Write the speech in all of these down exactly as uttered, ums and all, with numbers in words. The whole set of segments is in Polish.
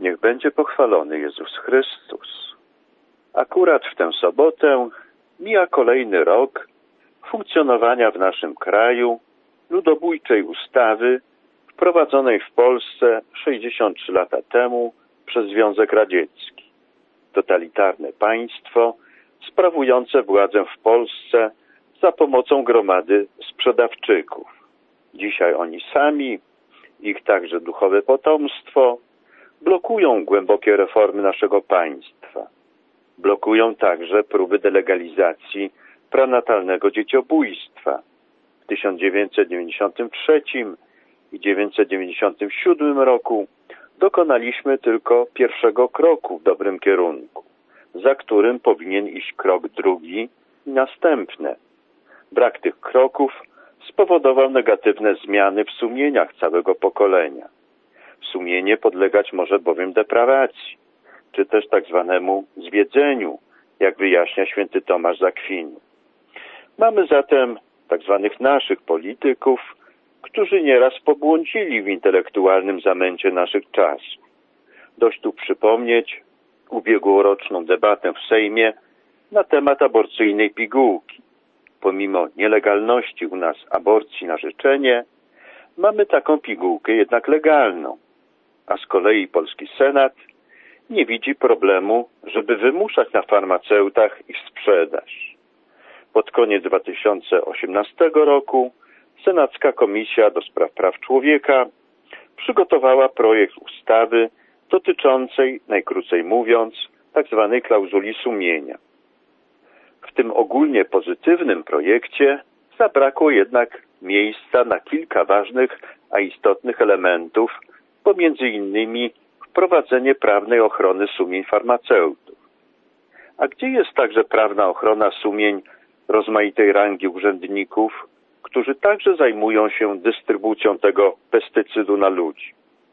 Niech będzie pochwalony Jezus Chrystus. Akurat w tę sobotę mija kolejny rok funkcjonowania w naszym kraju ludobójczej ustawy wprowadzonej w Polsce sześćdziesiąt trzy lata temu przez Związek Radziecki. Totalitarne państwo sprawujące władzę w Polsce za pomocą gromady sprzedawczyków. Dzisiaj oni sami, ich także duchowe potomstwo, blokują głębokie reformy naszego państwa. Blokują także próby delegalizacji prenatalnego dzieciobójstwa. W tysiąc dziewięćset dziewięćdziesiątym trzecim i tysiąc dziewięćset dziewięćdziesiątym siódmym roku dokonaliśmy tylko pierwszego kroku w dobrym kierunku, za którym powinien iść krok drugi i następne. Brak tych kroków spowodował negatywne zmiany w sumieniach całego pokolenia. Sumienie podlegać może bowiem deprawacji, czy też tak zwanemu zwiedzeniu, jak wyjaśnia święty Tomasz z Akwinu. Mamy zatem tak zwanych naszych polityków, którzy nieraz pobłądzili w intelektualnym zamęcie naszych czasów. Dość tu przypomnieć ubiegłoroczną debatę w Sejmie na temat aborcyjnej pigułki. Pomimo nielegalności u nas aborcji na życzenie, mamy taką pigułkę jednak legalną, a z kolei polski Senat nie widzi problemu, żeby wymuszać na farmaceutach ich sprzedaż. Pod koniec dwa tysiące osiemnastego roku Senacka Komisja do Spraw Praw Człowieka przygotowała projekt ustawy dotyczącej, najkrócej mówiąc, tak zwanej klauzuli sumienia. W tym ogólnie pozytywnym projekcie zabrakło jednak miejsca na kilka ważnych, a istotnych elementów, pomiędzy innymi wprowadzenie prawnej ochrony sumień farmaceutów. A gdzie jest także prawna ochrona sumień rozmaitej rangi urzędników, którzy także zajmują się dystrybucją tego pestycydu na ludzi?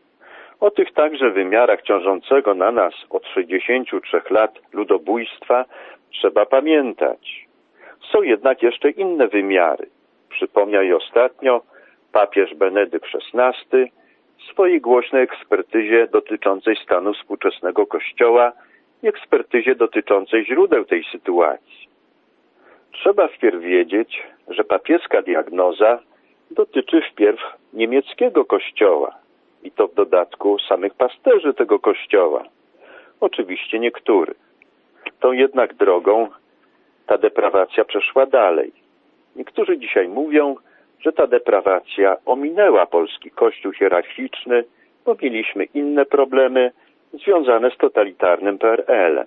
O tych także wymiarach ciążącego na nas od sześćdziesięciu trzech lat ludobójstwa trzeba pamiętać. Są jednak jeszcze inne wymiary. Przypomniał je ostatnio papież Benedykt szesnasty w swojej głośnej ekspertyzie dotyczącej stanu współczesnego Kościoła i ekspertyzie dotyczącej źródeł tej sytuacji. Trzeba wpierw wiedzieć, że papieska diagnoza dotyczy wpierw niemieckiego Kościoła i to w dodatku samych pasterzy tego Kościoła. Oczywiście niektórych. Tą jednak drogą ta deprawacja przeszła dalej. Niektórzy dzisiaj mówią, że ta deprawacja ominęła polski Kościół hierarchiczny, bo mieliśmy inne problemy związane z totalitarnym P R L-em.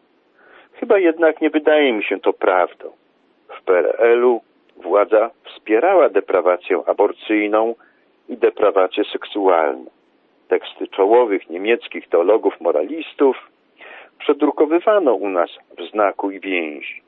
Chyba jednak nie wydaje mi się to prawdą. W P R L-u władza wspierała deprawację aborcyjną i deprawację seksualną. Teksty czołowych niemieckich teologów moralistów przedrukowywano u nas w Znaku i Więzi.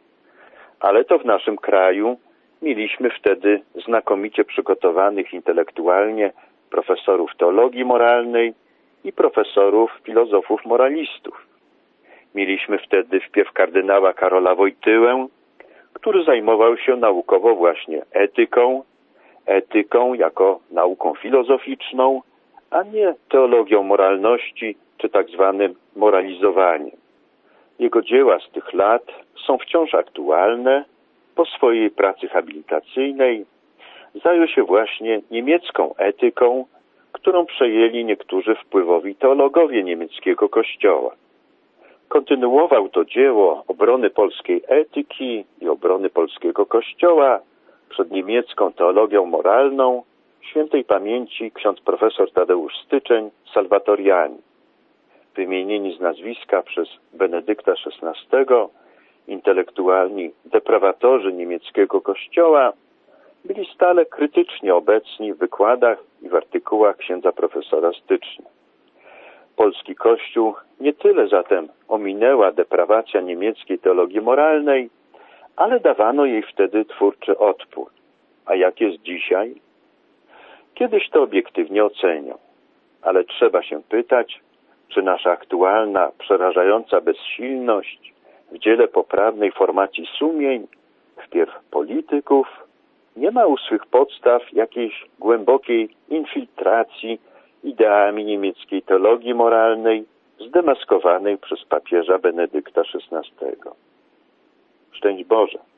Ale to w naszym kraju mieliśmy wtedy znakomicie przygotowanych intelektualnie profesorów teologii moralnej i profesorów filozofów moralistów. Mieliśmy wtedy wpierw kardynała Karola Wojtyłę, który zajmował się naukowo właśnie etyką, etyką jako nauką filozoficzną, a nie teologią moralności czy tak zwanym moralizowaniem. Jego dzieła z tych lat są wciąż aktualne. Po swojej pracy habilitacyjnej zajął się właśnie niemiecką etyką, którą przejęli niektórzy wpływowi teologowie niemieckiego Kościoła. Kontynuował to dzieło obrony polskiej etyki i obrony polskiego Kościoła przed niemiecką teologią moralną świętej pamięci ksiądz profesor Tadeusz Styczeń, Salvatoriani. Wymienieni z nazwiska przez Benedykta szesnastego, intelektualni deprawatorzy niemieckiego Kościoła byli stale krytycznie obecni w wykładach i w artykułach księdza profesora Stycznia. Polski Kościół nie tyle zatem ominęła deprawacja niemieckiej teologii moralnej, ale dawano jej wtedy twórczy odpór. A jak jest dzisiaj? Kiedyś to obiektywnie ocenią, ale trzeba się pytać, czy nasza aktualna, przerażająca bezsilność w dziele poprawnej formacji sumień, wpierw polityków, nie ma u swych podstaw jakiejś głębokiej infiltracji ideami niemieckiej teologii moralnej zdemaskowanej przez papieża Benedykta szesnastego. Szczęść Boże!